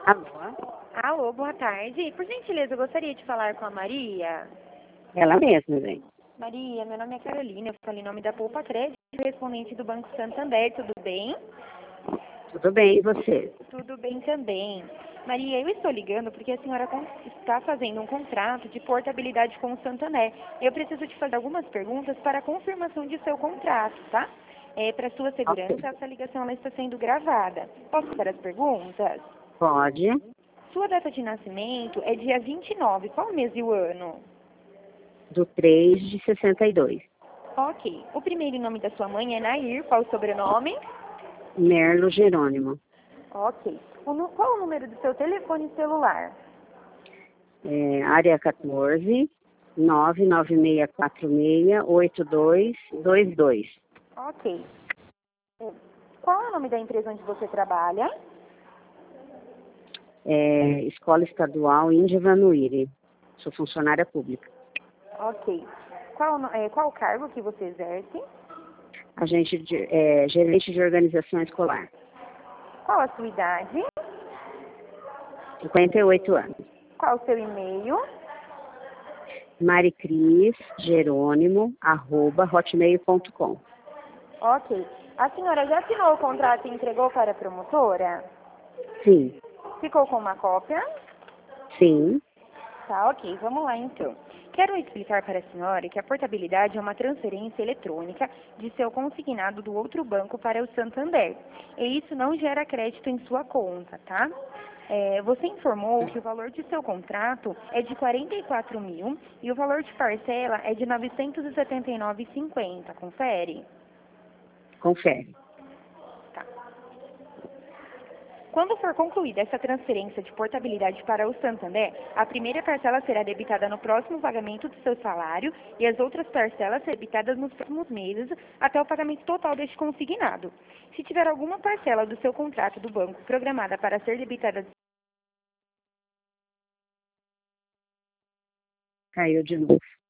Alô? Alô, boa tarde. Por gentileza, eu gostaria de falar com a Maria. Ela mesma, gente. Maria, meu nome é Carolina, eu falo em nome da Poupa Crédito, correspondente do Banco Santander, tudo bem? Tudo bem, e você? Tudo bem também. Maria, eu estou ligando porque a senhora está fazendo um contrato de portabilidade com o Santander. Eu preciso te fazer algumas perguntas para a confirmação de seu contrato, tá? Para sua Ok. segurança, essa ligação ela está sendo gravada. Posso fazer as perguntas? Pode. Sua data de nascimento é dia 29. Qual o mês e o ano? Do 3 de 62. Ok. O primeiro nome da sua mãe é Nair. Qual o sobrenome? Merlo Jerônimo. Ok. Qual o número do seu telefone celular? Área 14 996468222. Ok. Qual é o nome da empresa onde você trabalha? Escola Estadual Índia Vanuíri. Sou funcionária pública. Ok. Qual o cargo que você exerce? Gerente de organização escolar. Qual a sua idade? 58 anos. Qual o seu e-mail? maricrisjerônimo@hotmail.com. Ok. A senhora já assinou o contrato e entregou para a promotora? Sim, Ficou com uma cópia? sim, Tá, ok. Vamos lá, então. Quero explicar para a senhora que a portabilidade é uma transferência eletrônica de seu consignado do outro banco para o Santander. E isso não gera crédito em sua conta, tá? Você informou que o valor de seu contrato é de 44 mil e o valor de parcela é de 979,50. Confere? confere. Tá. Quando for concluída essa transferência de portabilidade para o Santander, a primeira parcela será debitada no próximo pagamento do seu salário e as outras parcelas serão debitadas nos próximos meses até o pagamento total deste consignado. Se tiver alguma parcela do seu contrato do banco programada para ser debitada... Caiu de novo.